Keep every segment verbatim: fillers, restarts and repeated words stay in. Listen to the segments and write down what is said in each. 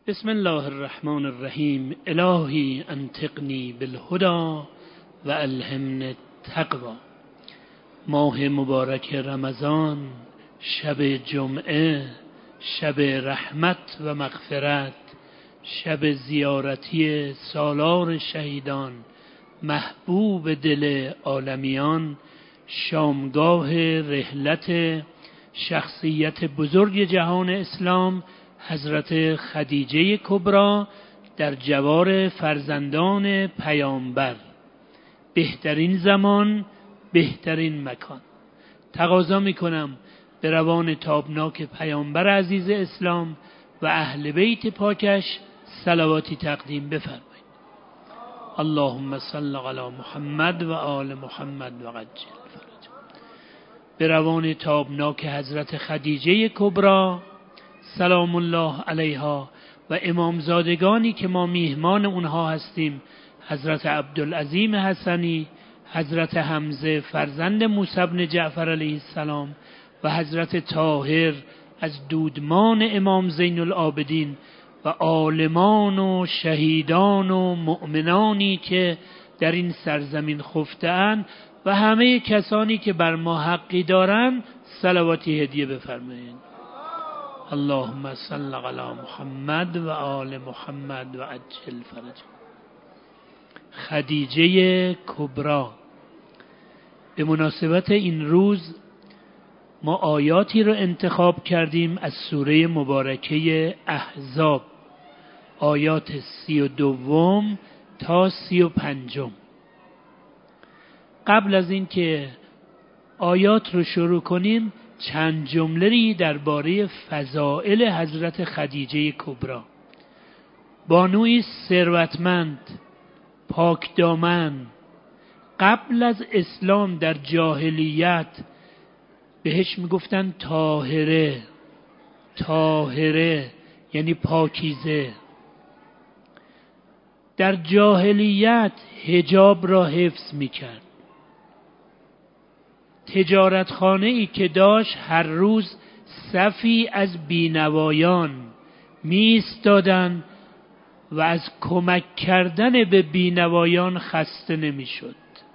بسم الله الرحمن الرحیم. الهی انطقنی بالهدى و الهمنی التقوی. ماه مبارک رمضان، شب جمعه، شب رحمت و مغفرت، شب زیارتی سالار شهیدان، محبوب دل عالمیان، شامگاه رحلت شخصیت بزرگ جهان اسلام حضرت خدیجه کبری در جوار فرزندان پیامبر. بهترین زمان، بهترین مکان. تقاضا میکنم به روان تابناک پیامبر عزیز اسلام و اهل بیت پاکش صلواتی تقدیم بفرمایید. اللهم صل علی محمد و آل محمد و عجل فرج. به روان تابناک حضرت خدیجه کبری سلام الله علیها و امامزادگانی که ما میهمان اونها هستیم، حضرت عبدالعظیم حسنی، حضرت حمزه فرزند موسی بن جعفر علیه السلام و حضرت طاهر از دودمان امام زین العابدین و عالمان و شهیدان و مؤمنانی که در این سرزمین خفته‌اند و همه کسانی که بر ما حقی دارند صلواتی هدیه بفرمایید. اللهم صل علی محمد و آل محمد و عجل فرج. خدیجه کبری. به مناسبت این روز ما آیاتی رو انتخاب کردیم از سوره مبارکه احزاب، آیات سی و دوم تا سی و پنجم. قبل از این که آیات رو شروع کنیم چند جمله‌ای درباره فضائل حضرت خدیجه کبری. بانوی ثروتمند، پاکدامن، قبل از اسلام در جاهلیت بهش میگفتن طاهره. طاهره یعنی پاکیزه. در جاهلیت حجاب را حفظ میکرد. تجارتخانه ای که داشت هر روز صفی از بینوایان می ایستادند و از کمک کردن به بینوایان خسته نمی شد.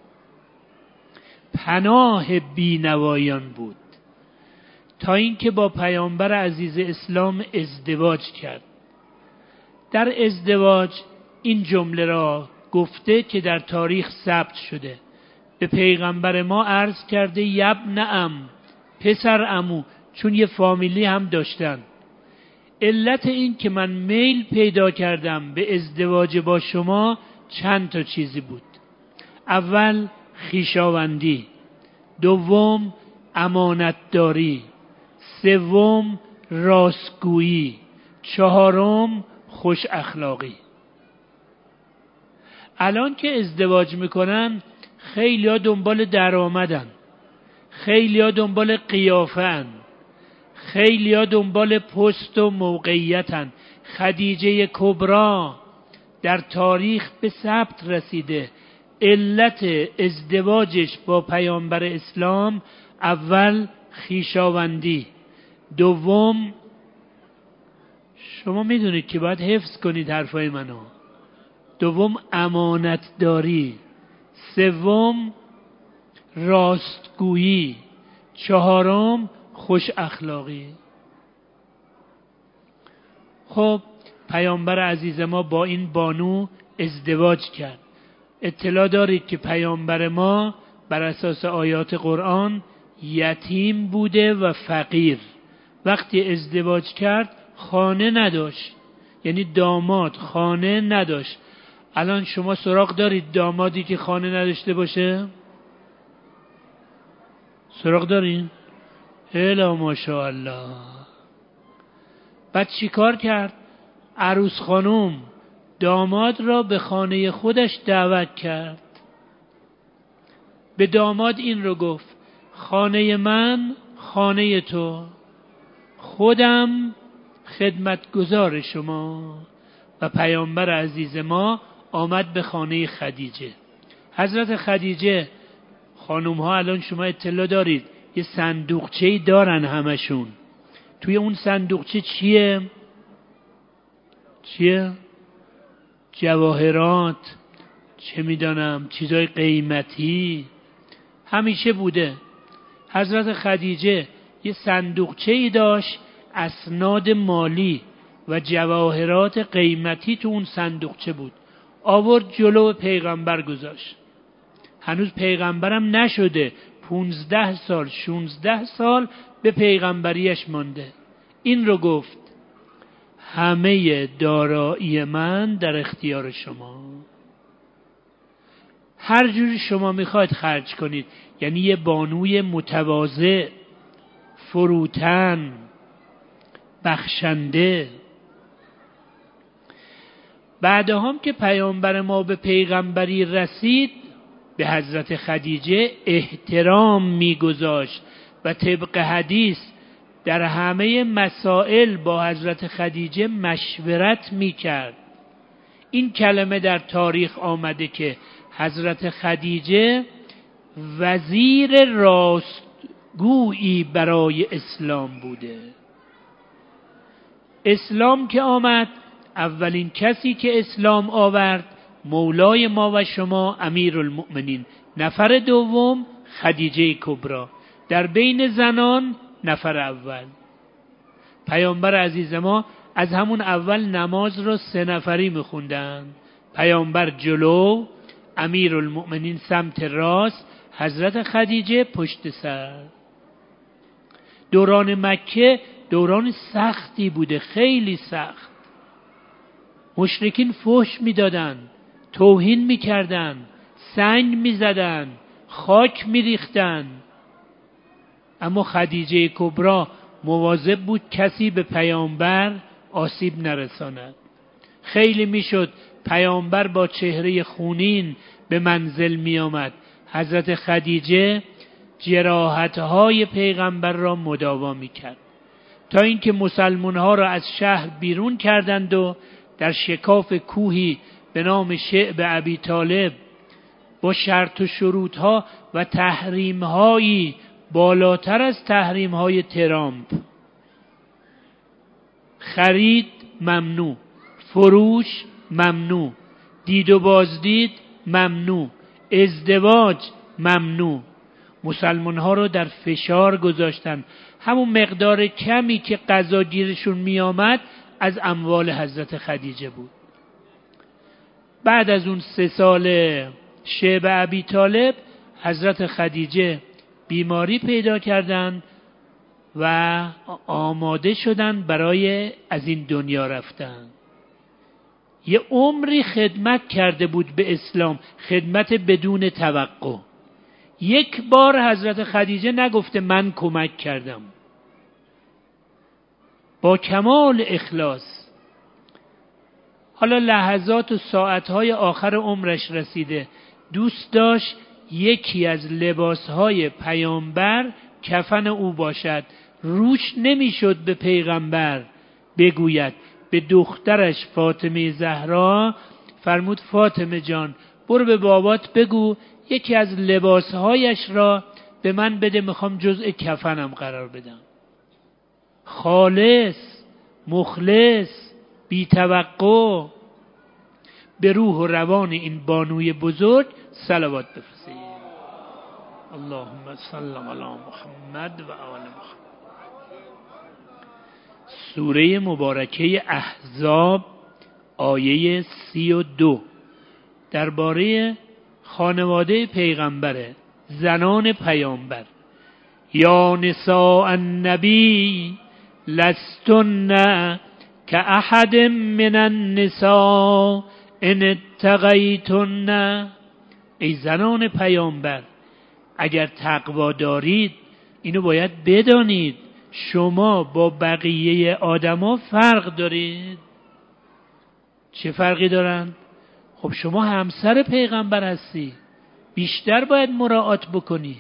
پناه بینوایان بود تا اینکه با پیامبر عزیز اسلام ازدواج کرد. در ازدواج این جمله را گفته که در تاریخ ثبت شده. به پیغمبر ما عرض کرده یبن ام، پسر عمو، چون یه فامیلی هم داشتن. علت این که من میل پیدا کردم به ازدواج با شما چند تا چیزی بود. اول خویشاوندی، دوم امانتداری، سوم راستگویی، چهارم خوش اخلاقی. الان که ازدواج میکنن خیلی ها دنبال درآمدن، خیلی ها دنبال قیافه‌ان، خیلی ها دنبال پست و موقعیتن. خدیجه کبری در تاریخ به ثبت رسیده علت ازدواجش با پیامبر اسلام اول خویشاوندی، دوم شما میدونید که باید حفظ کنید حرفای منو، دوم امانتداری، سوم راستگویی، چهارم خوش اخلاقی. خب پیامبر عزیز ما با این بانو ازدواج کرد. اطلاع دارید که پیامبر ما بر اساس آیات قرآن یتیم بوده و فقیر. وقتی ازدواج کرد خانه نداشت، یعنی داماد خانه نداشت. الان شما سراغ دارید دامادی که خانه نداشته باشه؟ سراغ دارین؟ الا ماشاءالله. بعد چی کار کرد؟ عروس خانم داماد را به خانه خودش دعوت کرد. به داماد این رو گفت خانه من خانه تو، خودم خدمتگزار شما. و پیامبر عزیز ما آمد به خانه خدیجه. حضرت خدیجه، خانوم ها الان شما اطلاع دارید یه صندوقچه‌ای دارن همشون. توی اون صندوقچه چیه؟ چیه؟ جواهرات، چه میدانم چیزای قیمتی همیشه بوده. حضرت خدیجه یه صندوقچه‌ای داشت، اسناد مالی و جواهرات قیمتی تو اون صندوقچه بود. آورد جلو پیغمبر گذاشت. هنوز پیغمبرم نشده، پونزده سال شونزده سال به پیغمبریش مانده. این رو گفت همه دارایی من در اختیار شما، هر جوری شما میخواید خرج کنید. یعنی یه بانوی متواضع، فروتن، بخشنده. بعد هم که پیامبر ما به پیغمبری رسید، به حضرت خدیجه احترام میگذاشت و طبق حدیث در همه مسائل با حضرت خدیجه مشورت میکرد. این کلمه در تاریخ آمده که حضرت خدیجه وزیر راستگویی برای اسلام بوده. اسلام که آمد، اولین کسی که اسلام آورد مولای ما و شما امیرالمؤمنین، نفر دوم خدیجه کبرا، در بین زنان نفر اول. پیامبر عزیز ما از همون اول نماز رو سه نفری میخوندن. پیامبر جلو، امیرالمؤمنین سمت راست، حضرت خدیجه پشت سر. دوران مکه دوران سختی بوده، خیلی سخت. مشرکین فحش میدادن، توهین میکردن، سنگ میزدن، خاک میریختن. اما خدیجه کبرا مواظب بود کسی به پیامبر آسیب نرساند. خیلی میشد پیامبر با چهره خونین به منزل می آمد، حضرت خدیجه جراحتهای پیغمبر را مداوا می کرد، تا اینکه مسلمان ها را از شهر بیرون کردند و در شکاف کوهی به نام شعب ابی طالب با شرط و شروط ها و تحریم هایی بالاتر از تحریم های ترامپ، خرید ممنوع، فروش ممنوع، دید و بازدید ممنوع، ازدواج ممنوع، مسلمان ها رو در فشار گذاشتن. همون مقدار کمی که قضا گیرشون می آمد از اموال حضرت خدیجه بود. بعد از اون سه سال شعب ابی طالب، حضرت خدیجه بیماری پیدا کردند و آماده شدند برای از این دنیا رفتن. یه عمری خدمت کرده بود به اسلام، خدمت بدون توقع. یک بار حضرت خدیجه نگفته من کمک کردم. با کمال اخلاص. حالا لحظات و ساعتهای آخر عمرش رسیده، دوست داشت یکی از لباسهای پیامبر کفن او باشد. روش نمیشد به پیغمبر بگوید. به دخترش فاطمه زهرا فرمود فاطمه جان برو به بابات بگو یکی از لباسهایش را به من بده، میخوام جزء کفنم قرار بدم. خالص، مخلص، بی توقع. به روح و روان این بانوی بزرگ صلوات بفرستید. اللهم صل علی محمد و آل محمد. سوره مبارکه احزاب آیه سی و دو درباره خانواده پیغمبره، زنان پیامبر. یا نساء النبی لستن کاحد من النساء ان اتقیتن. ای زنان پیامبر اگر تقوا دارید اینو باید بدانید شما با بقیه آدما فرق دارید. چه فرقی دارن؟ خب شما همسر پیغمبر هستی، بیشتر باید مراعات بکنی.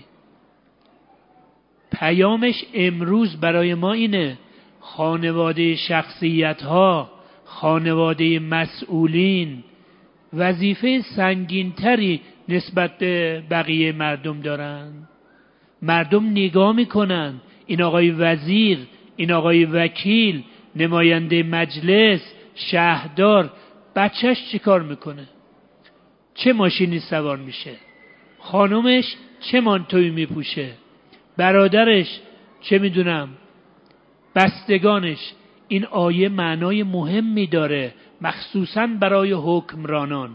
پیامش امروز برای ما اینه: خانواده شخصیت ها، خانواده مسئولین وظیفه سنگینتری نسبت به بقیه مردم دارن. مردم نگاه میکنن این آقای وزیر، این آقای وکیل، نماینده مجلس، شهردار بچهش چی کار میکنه؟ چه ماشینی سوار میشه؟ خانومش چه مانتویی میپوشه؟ برادرش چه میدونم بستگانش. این آیه معنای مهمی داره مخصوصاً برای حکمرانان.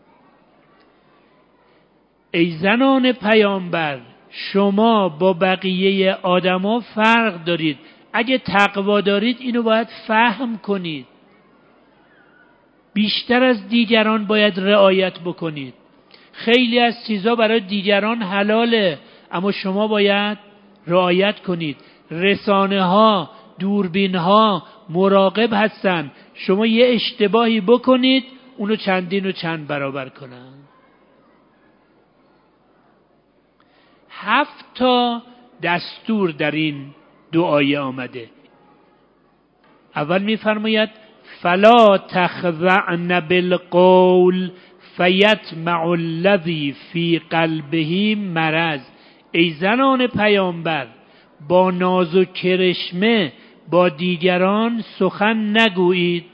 ای زنان پیامبر شما با بقیه آدما فرق دارید. اگه تقوا دارید اینو باید فهم کنید. بیشتر از دیگران باید رعایت بکنید. خیلی از چیزا برای دیگران حلاله اما شما باید رعایت کنید. رسانه ها، دوربین ها مراقب هستن شما یه اشتباهی بکنید اونو چندین و چند برابر کنن. هفت تا دستور در این دو آیه آمده. اول میفرماید فلا تخضعن بالقول فیطمع الذی فی قلبه مرض. ای زنان پیامبر با ناز و کرشمه با دیگران سخن نگویید،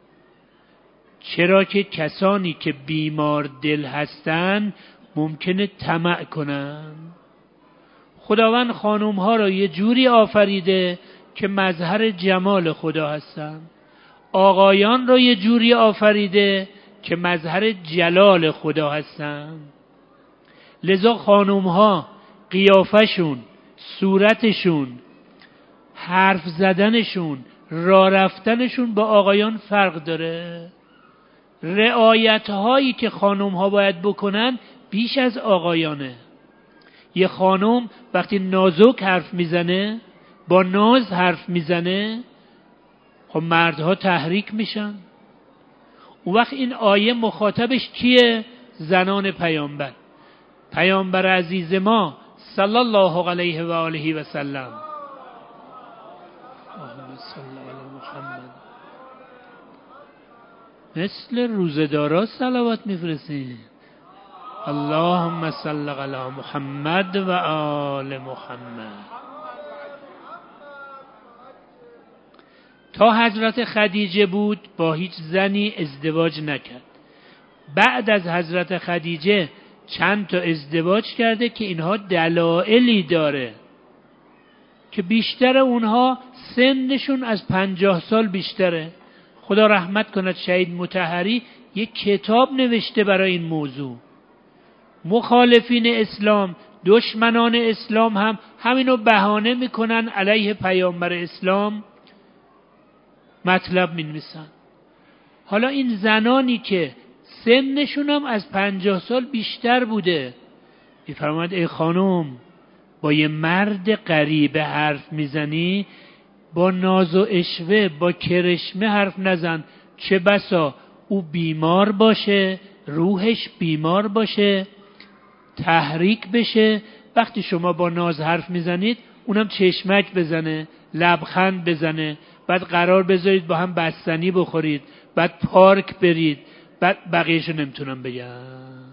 چرا که کسانی که بیمار دل هستند ممکنه طمع کنند. خداوند خانوم ها را یه جوری آفریده که مظهر جمال خدا هستند. آقایان را یه جوری آفریده که مظهر جلال خدا هستند. لذا خانوم ها قیافشون، صورتشون، حرف زدنشون، راه رفتنشون با آقایان فرق داره. رعایت هایی که خانوم ها باید بکنن بیش از آقایانه. یه خانوم وقتی نازک حرف میزنه، با ناز حرف میزنه، خب مردها تحریک میشن. اون وقت این آیه مخاطبش کیه؟ زنان پیامبر. پیامبر عزیز ما صلی الله علیه و آله و سلم. اللهم صل علی محمد. مثل روزدارا صلوات میفرستین. اللهم صل علی محمد و آل محمد. تا حضرت خدیجه بود با هیچ زنی ازدواج نکرد. بعد از حضرت خدیجه چند تا ازدواج کرده که اینها دلایلی داره که بیشتر اونها سنشون از پنجاه سال بیشتره. خدا رحمت کند شهید مطهری یک کتاب نوشته برای این موضوع. مخالفین اسلام، دشمنان اسلام هم همینو بهانه میکنن علیه پیامبر اسلام مطلب می‌نویسن. حالا این زنانی که سنشون هم از پنجاه سال بیشتر بوده میفرماید ای خانم با یه مرد غریبه حرف میزنی با ناز و عشوه با کرشمه حرف نزن، چه بسا او بیمار باشه، روحش بیمار باشه، تحریک بشه. وقتی شما با ناز حرف میزنید اونم چشمک بزنه، لبخند بزنه، بعد قرار بذارید با هم بستنی بخورید، بعد پارک برید، بعد بقیهشو نمیتونم بگم.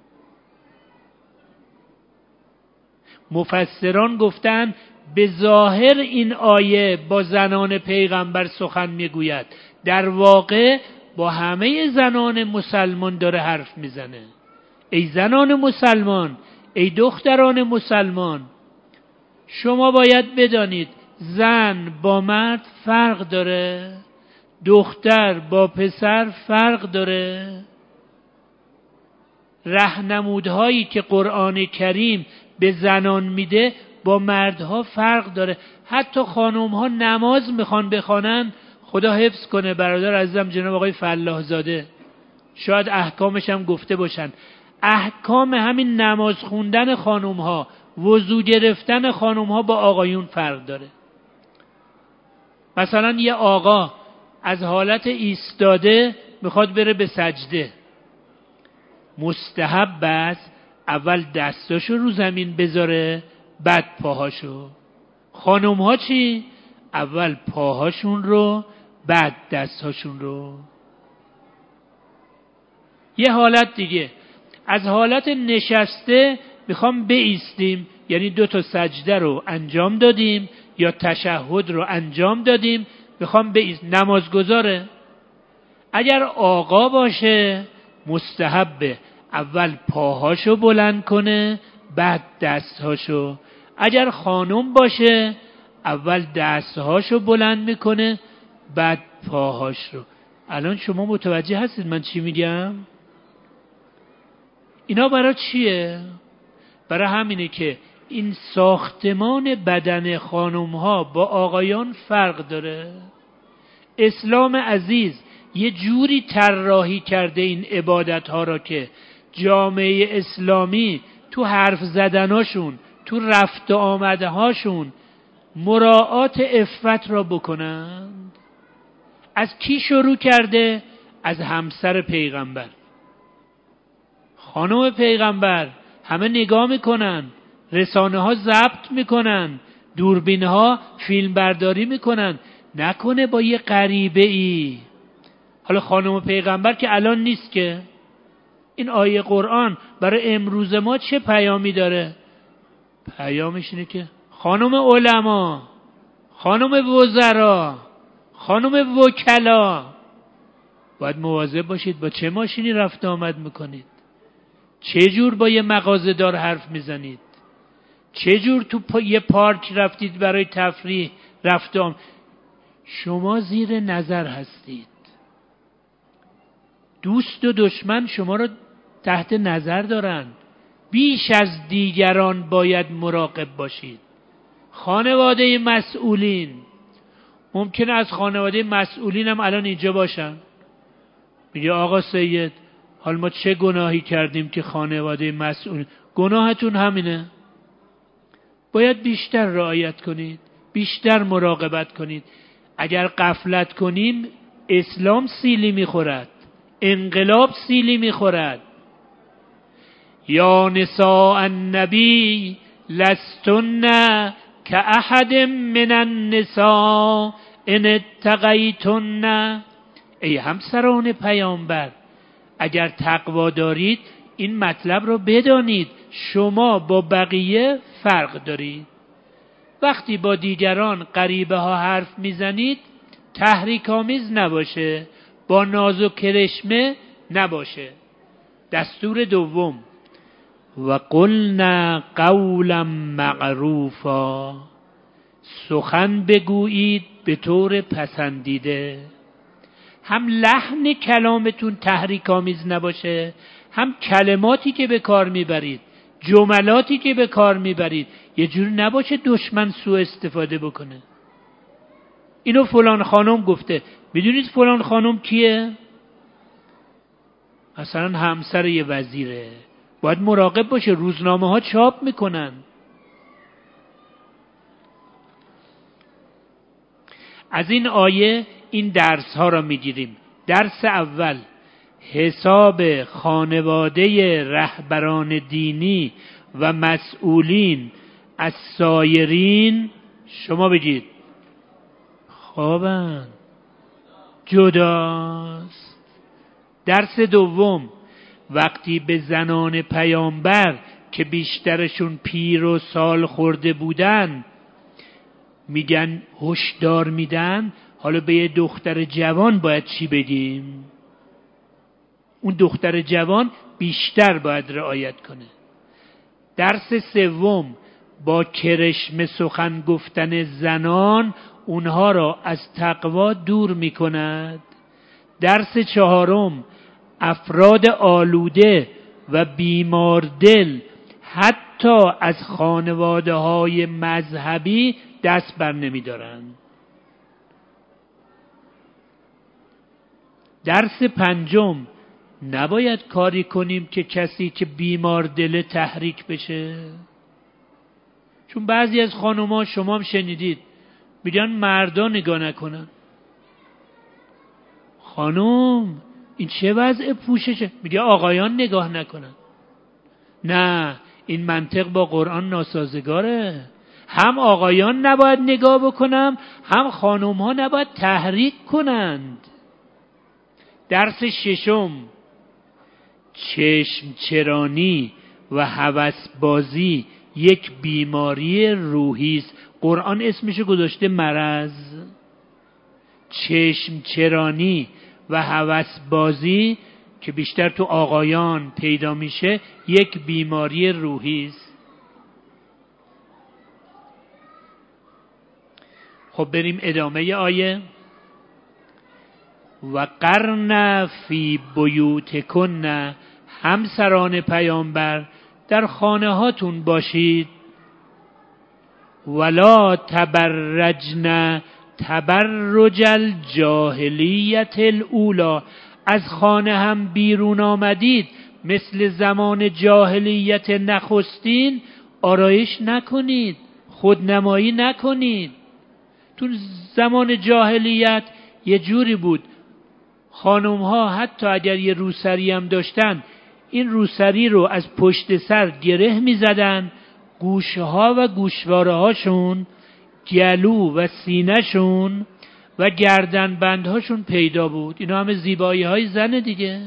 مفسران گفتن به ظاهر این آیه با زنان پیغمبر سخن میگوید، در واقع با همه زنان مسلمان داره حرف میزنه. ای زنان مسلمان، ای دختران مسلمان، شما باید بدانید زن با مرد فرق داره، دختر با پسر فرق داره. راهنمودهایی که قرآن کریم به زنان میده با مردها فرق داره. حتی خانم‌ها نماز میخوان بخوانن، خدا حفظ کنه برادر عزیزم جناب آقای فلاح زاده، شاید احکامش هم گفته باشن، احکام همین نماز خوندن خانم‌ها، وضو گرفتن خانم‌ها با آقایون فرق داره. مثلا یه آقا از حالت ایستاده میخواد بره به سجده، مستحب است اول دستاشو رو زمین بذاره بعد پاهاشو. خانم‌ها چی؟ اول پاهاشون رو بعد دستاشون رو. یه حالت دیگه، از حالت نشسته میخوام بایستیم، یعنی دو تا سجده رو انجام دادیم یا تشهد رو انجام دادیم، میخوام بایست، نمازگزاره. اگر آقا باشه مستحبه اول پاهاشو بلند کنه بعد دستهاشو. اگر خانم باشه اول دستهاشو بلند میکنه بعد پاهاش رو. الان شما متوجه هستید من چی میگم؟ اینا برای چیه؟ برای همینه که این ساختمان بدن خانم ها با آقایان فرق داره. اسلام عزیز یه جوری طراحی کرده این عبادت ها را که جامعه اسلامی تو حرف زدناشون، تو رفت و آمده هاشون مراعات عفت را بکنند. از کی شروع کرده؟ از همسر پیغمبر. خانم پیغمبر همه نگاه میکنن، رسانه ها ضبط میکنن، دوربین ها فیلم برداری میکنن، نکنه با یه غریبه ای. حالا خانم پیغمبر که الان نیست که، این آیه قرآن برای امروز ما چه پیامی داره؟ پیامش اینه که خانم علما، خانم وزرا، خانم وکلا باید مواظب باشید با چه ماشینی رفت آمد میکنید، چه جور با یه مغازه‌دار حرف میزنید، چه جور تو پا یه پارک رفتید برای تفریح رفت آمد. شما زیر نظر هستید. دوست و دشمن شما رو تحت نظر دارن. بیش از دیگران باید مراقب باشید. خانواده مسئولین، ممکنه از خانواده مسئولین هم الان اینجا باشن، میگه آقا سید حال ما چه گناهی کردیم که خانواده مسئول؟ گناهتون همینه. باید بیشتر رعایت کنید، بیشتر مراقبت کنید. اگر غفلت کنیم اسلام سیلی میخورد، انقلاب سیلی میخورد. یا نساء النبی لستن کاحد من النساء ان اتقیتن. ای همسران پیامبر اگر تقوا دارید این مطلب رو بدانید، شما با بقیه فرق دارید. وقتی با دیگران غریبه ها حرف میزنید تحریک آمیز نباشه، با ناز و کرشمه نباشه. دستور دوم و قلنا قولا معروفا، سخن بگویید به طور پسندیده. هم لحن کلامتون تحریک آمیز نباشه، هم کلماتی که به کار میبرید، جملاتی که به کار میبرید یه جوری نباشه دشمن سوء استفاده بکنه. اینو فلان خانم گفته. میدونید فلان خانم کیه؟ مثلا همسر یه وزیره. باید مراقب باشه، روزنامه ها چاپ میکنن. از این آیه این درس ها را میگیریم. درس اول، حساب خانواده رهبران دینی و مسئولین از سایرین، شما بگید خوابن، جداست. درس دوم، وقتی به زنان پیامبر که بیشترشون پیر و سال خورده بودن میگن هشدار میدن، حالا به یه دختر جوان باید چی بگیم؟ اون دختر جوان بیشتر باید رعایت کنه. درس سوم، با کرشم سخن گفتن زنان اونها را از تقوا دور میکند. درس چهارم، افراد آلوده و بیماردل حتی از خانواده های مذهبی دست بر نمی دارند. درس پنجم، نباید کاری کنیم که کسی که بیماردل تحریک بشه. چون بعضی از خانوما شما هم شنیدید میگن مردا نگاه نکنن. خانوم این چه وضع پوششه؟ میگه آقایان نگاه نکنن. نه، این منطق با قرآن ناسازگاره. هم آقایان نباید نگاه بکنم، هم خانوم ها نباید تحریک کنند. درس ششم، چشم چرانی و هوس بازی یک بیماری روحی است. قرآن اسمشو گذاشته مرض. چشم چرانی و هوس بازی که بیشتر تو آقایان پیدا میشه یک بیماری روحی است. خب بریم ادامه آیه. و قرن فی بیوتکن، همسران پیامبر در خانه هاتون باشید. ولا تبرجن تبرج الجاهلیت الاولی، از خانه هم بیرون آمدید مثل زمان جاهلیت نخستین آرایش نکنید، خودنمایی نکنید. تو زمان جاهلیت یه جوری بود خانم ها حتی اگر یه روسری هم داشتن این روسری رو از پشت سر گره می زدن، گوشه ها و گوشواره هاشون، گلو و سینه شون و گردن بندهاشون پیدا بود. اینا همه زیبایی های زن دیگه.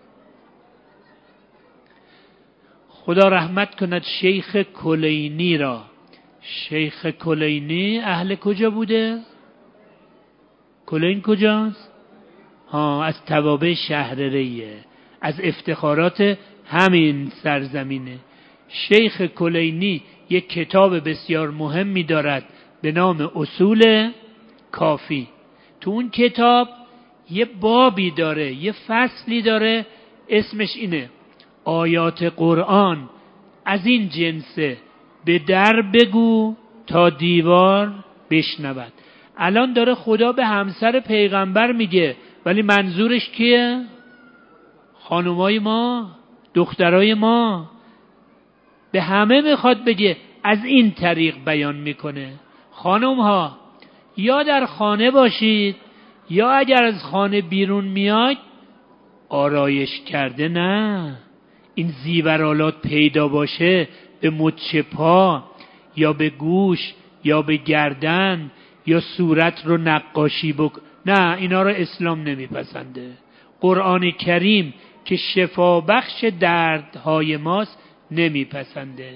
خدا رحمت کند شیخ کلینی را. شیخ کلینی اهل کجا بوده؟ کلین کجاست؟ ها، از توابع شهرریه، از افتخارات همین سرزمینه. شیخ کلینی یک کتاب بسیار مهمی دارد به نام اصول کافی. تو اون کتاب یه بابی داره، یه فصلی داره، اسمش اینه: آیات قرآن از این جنسه، به در بگو تا دیوار بشنود. الان داره خدا به همسر پیغمبر میگه، ولی منظورش کیه؟ خانومای ما، دخترای ما. به همه میخواد بگه، از این طریق بیان میکنه. خانم ها یا در خانه باشید یا اگر از خانه بیرون میاید آرایش کرده نه. این زیورالات پیدا باشه به مچ پا یا به گوش یا به گردن یا صورت رو نقاشی بک، نه، اینا رو اسلام نمیپسنده. قرآن کریم که شفا بخش دردهای ماست نمیپسنده.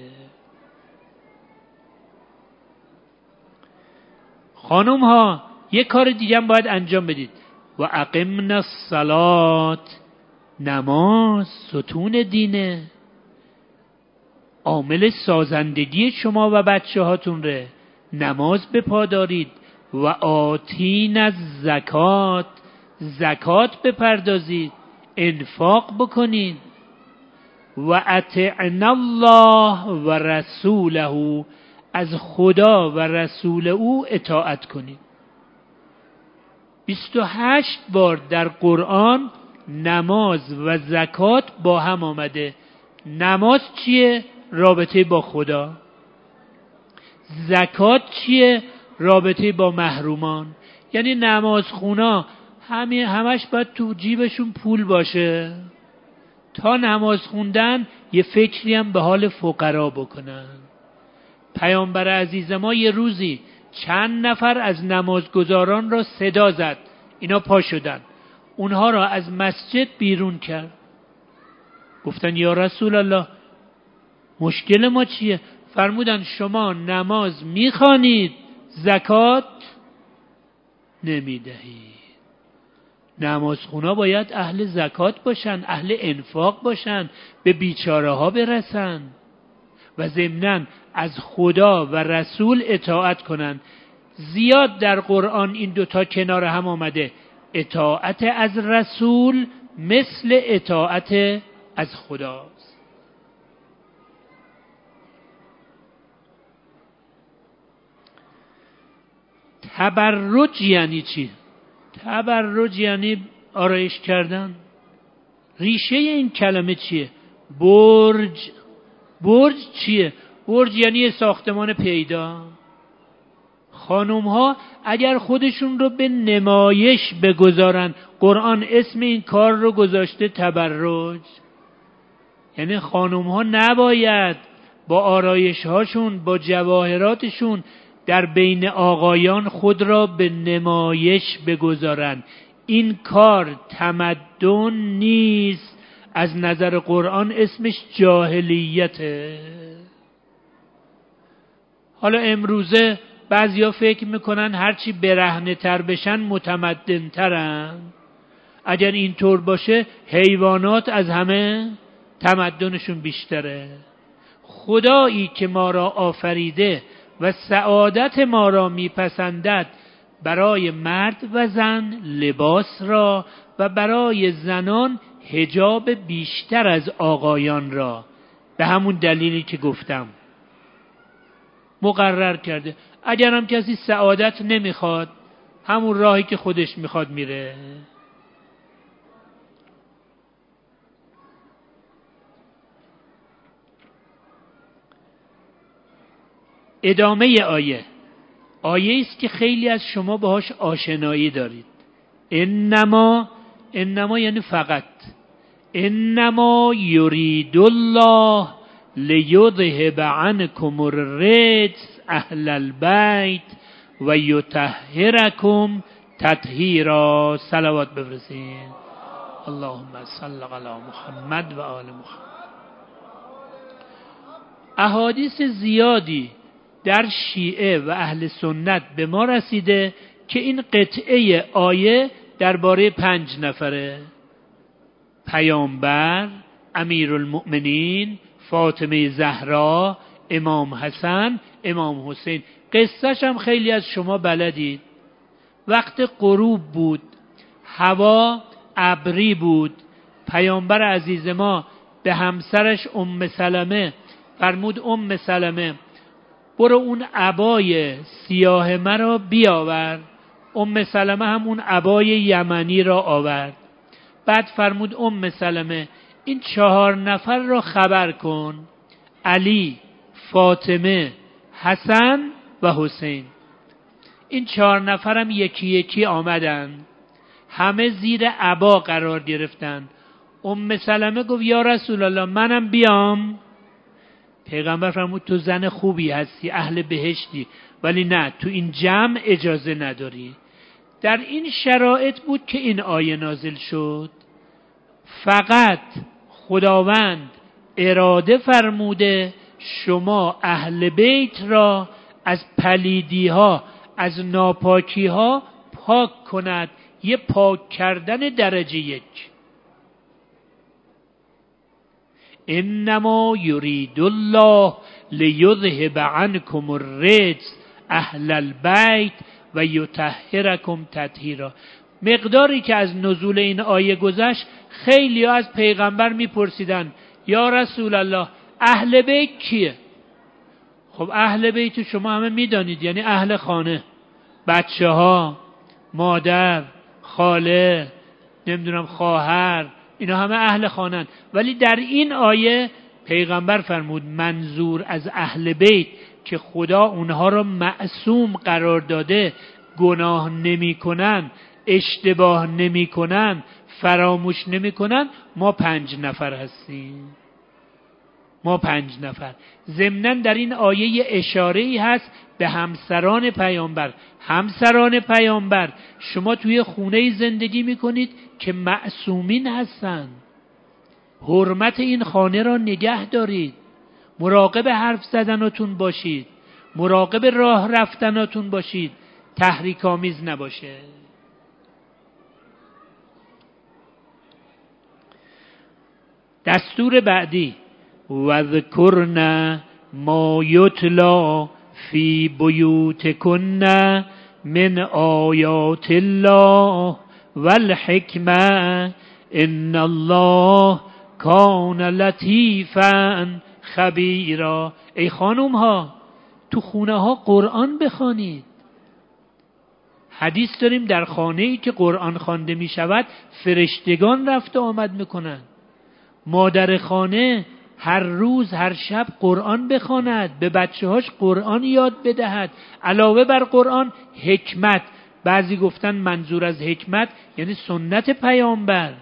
خانم ها یک کار دیگه هم باید انجام بدید. و اقمنا الصلات، نماز ستون دینه، عامل سازندگی شما و بچه هاتون ره. نماز بپادارید. و آتین از زکات، زکات بپردازید، انفاق بکنید. و اطعنا الله و رسوله، از خدا و رسول او اطاعت کنید. بیست و هشت بار در قرآن نماز و زکات با هم آمده. نماز چیه؟ رابطه با خدا. زکات چیه؟ رابطه با محرومان. یعنی نمازخونا همه همش باید تو جیبشون پول باشه تا نماز خوندن یه فکری هم به حال فقرا بکنن. پیامبر عزیز ما یه روزی چند نفر از نمازگزاران را صدا زد، اینا پا شدن، اونها را از مسجد بیرون کرد. گفتن یا رسول الله مشکل ما چیه؟ فرمودن شما نماز میخوانید زکات نمیدهید. نمازخونا باید اهل زکات باشن، اهل انفاق باشن، به بیچاره ها برسن و ضمناً از خدا و رسول اطاعت کنن. زیاد در قرآن این دوتا کنار هم آمده. اطاعت از رسول مثل اطاعت از خداست. تبرج یعنی چی؟ تبرج یعنی آرایش کردن. ریشه این کلمه چیه؟ برج. برج چیه؟ برج یعنی ساختمان پیدا. خانم ها اگر خودشون رو به نمایش بگذارن، قرآن اسم این کار رو گذاشته تبرج. یعنی خانم ها نباید با آرایش هاشون، با جواهراتشون در بین آقایان خود را به نمایش بگذارن. این کار تمدن نیست، از نظر قرآن اسمش جاهلیته. حالا امروزه بعضیا فکر میکنن هرچی برهنه تر بشن متمدن ترن. اگر اینطور باشه حیوانات از همه تمدنشون بیشتره. خدایی که ما را آفریده و سعادت ما را میپسندد، برای مرد و زن لباس را و برای زنان حجاب بیشتر از آقایان را، به همون دلیلی که گفتم مقرر کرده. اگر هم کسی سعادت نمیخواد، همون راهی که خودش میخواد میره. ادامه آیه آیه است که خیلی از شما باهاش آشنایی دارید. انما، انما یعنی فقط، انما یرید الله لیذهب عنکم الرجس اهل البیت و یطهرکم تطهیرا. صلوات بفرستید. اللهم صل علی محمد و آل محمد. احادیث زیادی در شیعه و اهل سنت به ما رسیده که این قطعه آیه درباره پنج نفره: پیامبر، امیرالمؤمنین، فاطمه زهرا، امام حسن، امام حسین. قصهش هم خیلی از شما بلدید. وقت غروب بود، هوا ابری بود، پیامبر عزیز ما به همسرش ام سلمه فرمود ام سلمه برو اون عبای سیاه مرا بیاور. ام سلمه هم اون عبای یمنی را آورد. بعد فرمود ام سلمه این چهار نفر را خبر کن: علی، فاطمه، حسن و حسین. این چهار نفرم یکی یکی آمدن، همه زیر عبا قرار گرفتن. ام سلمه گفت یا رسول الله منم بیام؟ پیغمبر فرمود تو زن خوبی هستی، اهل بهشتی، ولی نه، تو این جمع اجازه نداری. در این شرایط بود که این آیه نازل شد. فقط خداوند اراده فرموده شما اهل بیت را از پلیدی ها، از ناپاکی ها پاک کند. یه پاک کردن درجه یک. انما یرید الله لیذهب عنکم الرجس اهل البیت و یطهرکم تطهیرا. مقداری که از نزول این آیه گذشت، خیلی از پیغمبر میپرسیدن یا رسول الله اهل بیت کیه؟ خب اهل بیت شما همه میدانید، یعنی اهل خانه، بچه ها، مادر، خاله، نمیدونم خواهر، اینا همه اهل خانن. ولی در این آیه پیغمبر فرمود منظور از اهل بیت که خدا اونها را معصوم قرار داده، گناه نمی کنن، اشتباه نمی کنن، فراموش نمی کنن. ما پنج نفر هستیم، ما پنج نفر. ضمناً در این آیه اشاره‌ای هست به همسران پیامبر. همسران پیامبر شما توی خونه‌ای زندگی میکنید که معصومین هستند. حرمت این خانه را نگه دارید. مراقب حرف زدناتون باشید، مراقب راه رفتناتون باشید، تحریک آمیز نباشه. دستور بعدی: وذکرن ما یتلی فی بیوتکن من آیات الله والحکمه ان الله کان لطیفا خبیرا. ای خانم ها، تو خونه ها قرآن بخوانید. حدیث داریم در خانه ای که قرآن خوانده می شود فرشتگان رفت و آمد میکنند. مادر خانه هر روز هر شب قرآن بخواند، به بچه هاش قرآن یاد بدهد. علاوه بر قرآن حکمت. بعضی گفتن منظور از حکمت یعنی سنت پیامبر.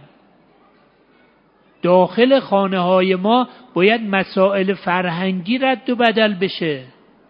داخل خانه های ما باید مسائل فرهنگی رد و بدل بشه.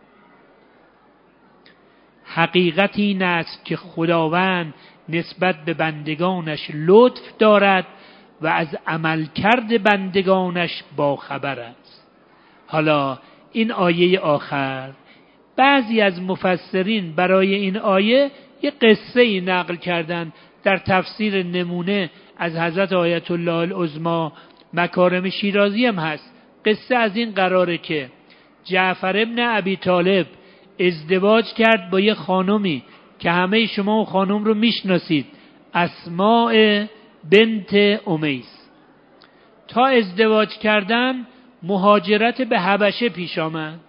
حقیقت این است که خداوند نسبت به بندگانش لطف دارد و از عملکرد بندگانش با خبر است. حالا این آیه آخر، بعضی از مفسرین برای این آیه یه قصه ای نقل کردن در تفسیر نمونه از حضرت آیت الله العظما مکارم شیرازی هم هست. قصه از این قراره که جعفر ابن ابی طالب ازدواج کرد با یه خانمی که همه شما اون خانم رو میشناسید، اسماء بنت امیس. تا ازدواج کردن مهاجرت به حبشه پیش آمد.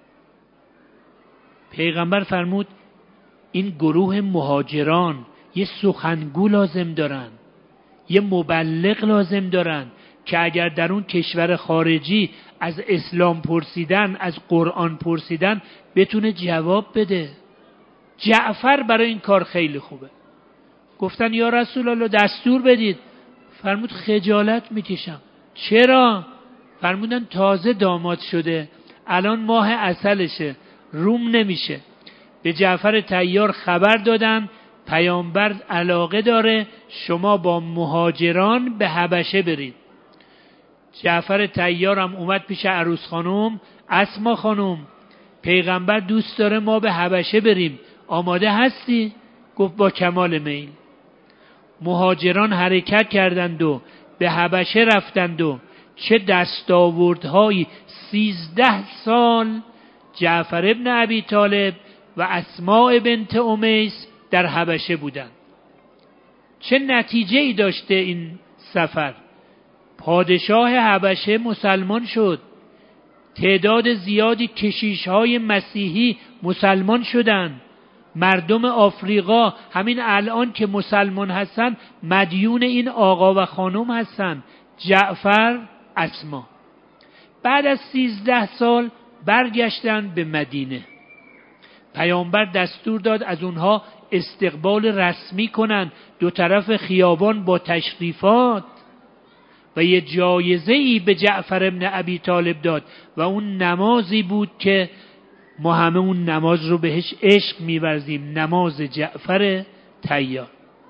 پیغمبر فرمود این گروه مهاجران یه سخنگو لازم دارن، یه مبلغ لازم دارن که اگر در اون کشور خارجی از اسلام پرسیدن، از قرآن پرسیدن، بتونه جواب بده. جعفر برای این کار خیلی خوبه. گفتن یا رسول الله دستور بدید. فرمود خجالت میکشم. چرا؟ فرمودن تازه داماد شده، الان ماه عسلشه، روم نمیشه. به جعفر طیار خبر دادن پیامبر علاقه داره شما با مهاجران به حبشه برید. جعفر طیار هم اومد پیش عروس خانم، اسما خانم پیغمبر دوست داره ما به حبشه بریم، آماده هستی؟ گفت با کمال میل. مهاجران حرکت کردند و به حبشه رفتند و چه دستاوردهایی سیزده سال جعفر ابن ابی طالب و اسماء بنت امیس در حبشه بودند. چه نتیجه ای داشته این سفر؟ پادشاه حبشه مسلمان شد، تعداد زیادی کشیش‌های مسیحی مسلمان شدند. مردم آفریقا همین الان که مسلمان هستن مدیون این آقا و خانم هستن، جعفر، اسما. بعد از سیزده سال برگشتن به مدینه. پیامبر دستور داد از اونها استقبال رسمی کنن، دو طرف خیابان با تشریفات، و یه جایزه‌ای به جعفر ابن ابی طالب داد و اون نمازی بود که ما همه اون نماز رو بهش عشق می‌ورزیم، نماز جعفر طیار.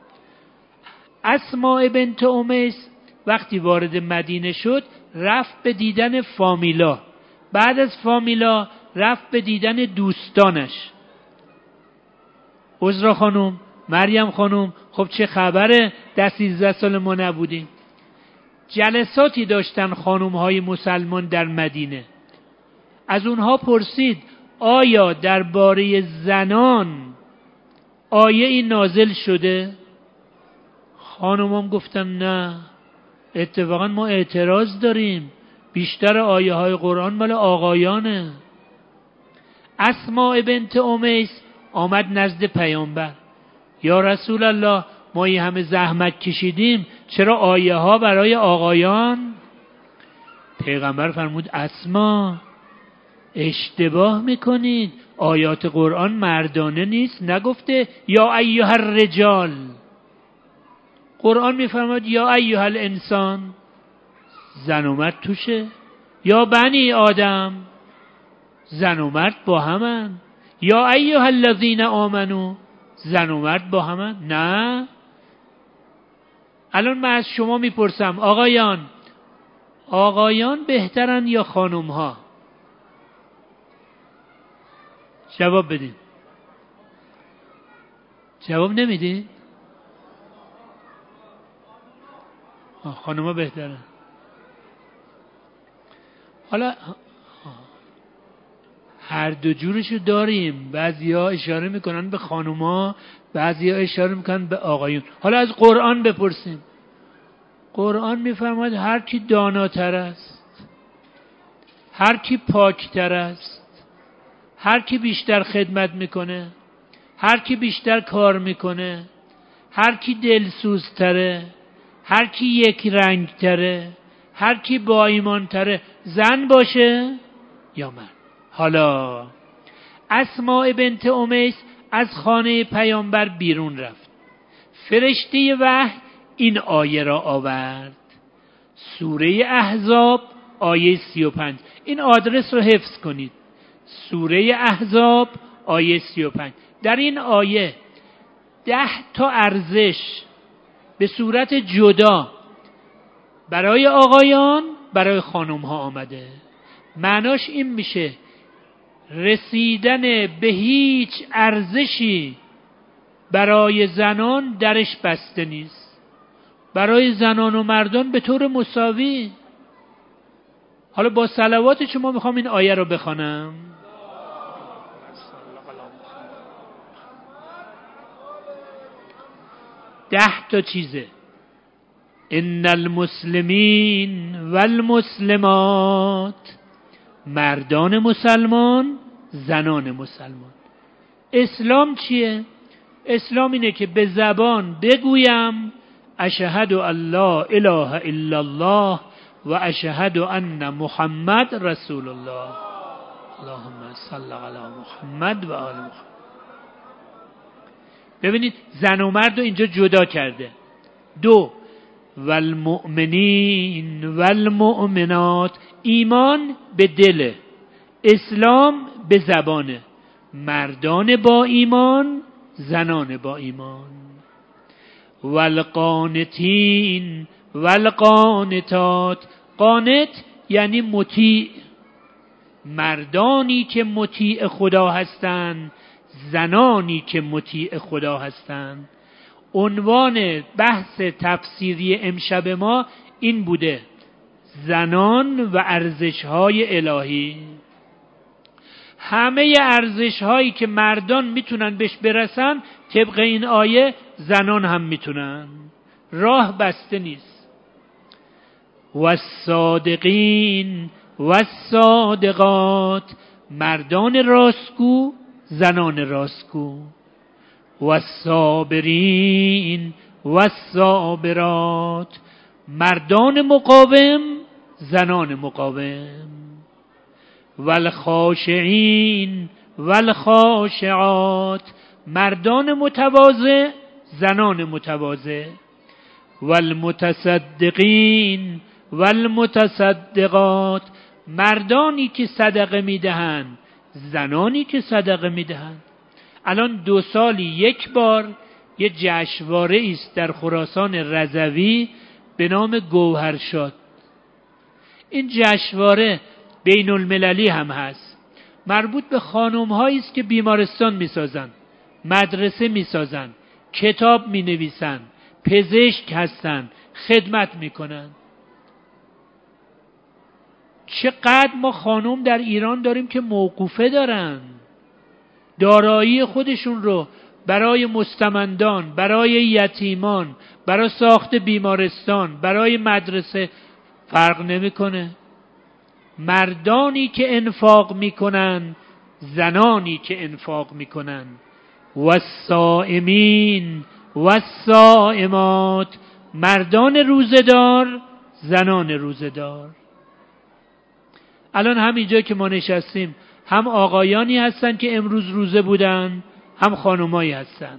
اسماء بنت امیس وقتی وارد مدینه شد رفت به دیدن فامیلا. بعد از فامیلا رفت به دیدن دوستانش. عذرا خانم، مریم خانم، خب چه خبره؟ ده سیزده سال ما نبودیم. جلساتی داشتن خانم‌های مسلمان در مدینه. از اونها پرسید آیا درباره زنان آیه ای نازل شده؟ خانم‌ها گفتن نه، اتفاقا ما اعتراض داریم، بیشتر آیه های قرآن مال آقایانه. اسماء بنت امیس آمد نزد پیامبر، یا رسول الله ما این همه زحمت کشیدیم، چرا آیه ها برای آقایان؟ پیغمبر فرمود اسما اشتباه میکنید، آیات قرآن مردانه نیست، نگفته یا ایها الرجال. قرآن میفرماد یا ایها الانسان، زن و مرد توشه. یا بنی آدم، زن و مرد با همن. یا ایها الذین آمنو، زن و مرد با همن. نه. الان من از شما میپرسم آقایان، آقایان بهترن یا خانم ها؟ جواب بدین. جواب نمیدین؟ خانم ها بهترن. حالا هر دو جورشو داریم، بعضی ها اشاره میکنن به خانم ها، بعضی ها اشاره میکنن به آقایون. حالا از قرآن بپرسیم. قرآن میفرماید هر کی داناتر است، هر کی پاکتر است، هر کی بیشتر خدمت میکنه، هر کی بیشتر کار میکنه، هر کی دلسوزتره، هر کی یک رنگ تره، هر کی با ایمان تره، زن باشه یا مرد. حالا اسماء بنت امیس از خانه پیامبر بیرون رفت. فرشته وحی این آیه را آورد، سوره احزاب آیه سی و پنج. این آدرس رو حفظ کنید، سوره احزاب آیه سی و پنج. در این آیه ده تا ارزش به صورت جدا برای آقایان، برای خانم ها آمده. معناش این میشه رسیدن به هیچ ارزشی برای زنان درش بسته نیست، برای زنان و مردان به طور مساوی. حالا با صلوات شما میخوام این آیه رو بخوانم. ده تا چیزه: ان المسلمین والمسلمات، مردان مسلمان، زنان مسلمان. اسلام چیه؟ اسلام اینه که به زبان بگویم اشهد ان لا اله الا الله و اشهد ان محمد رسول الله. اللهم صل علی محمد و آل محمد. ببینید زن و مرد رو اینجا جدا کرده. دو، والمؤمنین والمؤمنات، ایمان به دله، اسلام به زبانه. مردان با ایمان، زنان با ایمان. والقانتین والقانتات، قانت یعنی مطیع، مردانی که مطیع خدا هستند، زنانی که مطیع خدا هستند. عنوان بحث تفسیری امشب ما این بوده: زنان و ارزش‌های الهی. همه ارزش‌هایی که مردان میتونن بهش برسن طبق این آیه زنان هم میتونن. راه بسته نیست. والصادقین والصادقات، مردان راستگو، زنان راستگو. والصابرین والصابرات، مردان مقاوم، زنان مقاوم. والخاشعین والخاشعات، مردان متواضع، زنان متواضع. والمتصدقین والمتصدقات، مردانی که صدقه میدهند، زنانی که صدقه میدهند. الان دو سالی یک بار یه جشنواره است در خراسان رضوی به نام گوهرشاد. این جشنواره بین المللی هم هست، مربوط به خانم هایی است که بیمارستان میسازن، مدرسه میسازن، کتاب مینویسن، پزشک هستن، خدمت میکنن. چقدر ما خانم در ایران داریم که موقوفه دارن، دارایی خودشون رو برای مستمندان، برای یتیمان، برای ساخت بیمارستان، برای مدرسه فرق نمیکنه. مردانی که انفاق میکنن، زنانی که انفاق میکنن. والصائمین والصائمات، مردان روزدار، زنان روزدار. الان همینجا که ما نشستیم هم آقایانی هستن که امروز روزه بودن، هم خانمایی هستن.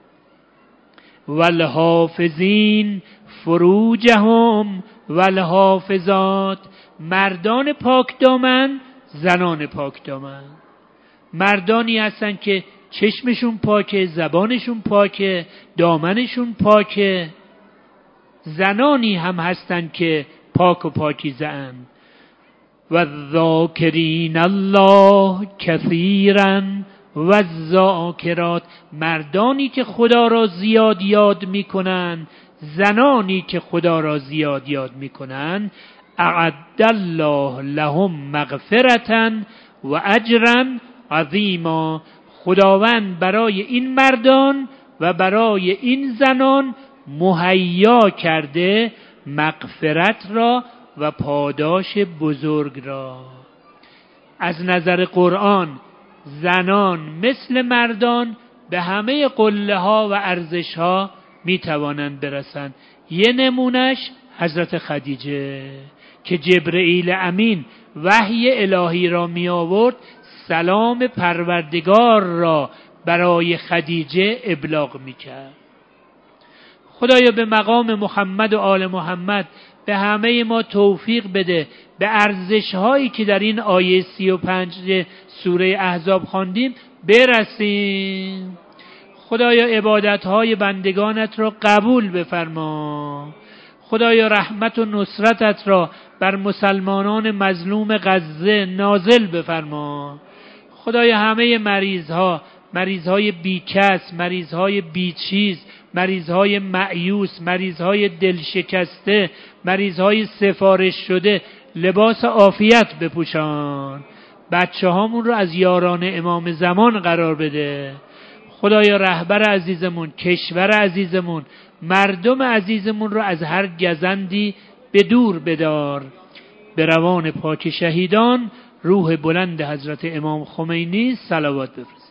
والحافظین فروجهم والحافظات، مردان پاک دامن، زنان پاک دامن. مردانی هستن که چشمشون پاکه، زبانشون پاکه، دامنشون پاکه. زنانی هم هستن که پاک و پاکیزه اند. والذاکرین الله کثیرا والذاکرات، مردانی که خدا را زیاد یاد میکنن، زنانی که خدا را زیاد یاد میکنن. اعد الله لهم مغفرة و اجرا عظیما، خداوند برای این مردان و برای این زنان مهیا کرده مغفرت را و پاداش بزرگ را. از نظر قرآن زنان مثل مردان به همه قله ها و ارزش ها می توانند برسند. یه نمونش حضرت خدیجه که جبرئیل امین وحی الهی را می آورد، سلام پروردگار را برای خدیجه ابلاغ می کرد. خدایا به مقام محمد و آل محمد به همه ما توفیق بده به ارزش هایی که در این آیه سی و پنج سوره احزاب خواندیم برسیم. خدایا عبادت های بندگانت را قبول بفرما. خدایا رحمت و نصرتت را بر مسلمانان مظلوم غزه نازل بفرما. خدایا همه مریض ها مریضهای بیکس، مریضهای بیچیز، مریضهای مایوس، مریضهای دلشکسته، مریضهای سفارش شده لباس عافیت بپوشان. بچه هامون رو از یاران امام زمان قرار بده. خدایا رهبر عزیزمون، کشور عزیزمون، مردم عزیزمون رو از هر گزندی به دور بدار. به روان پاک شهیدان، روح بلند حضرت امام خمینی صلوات بفرست.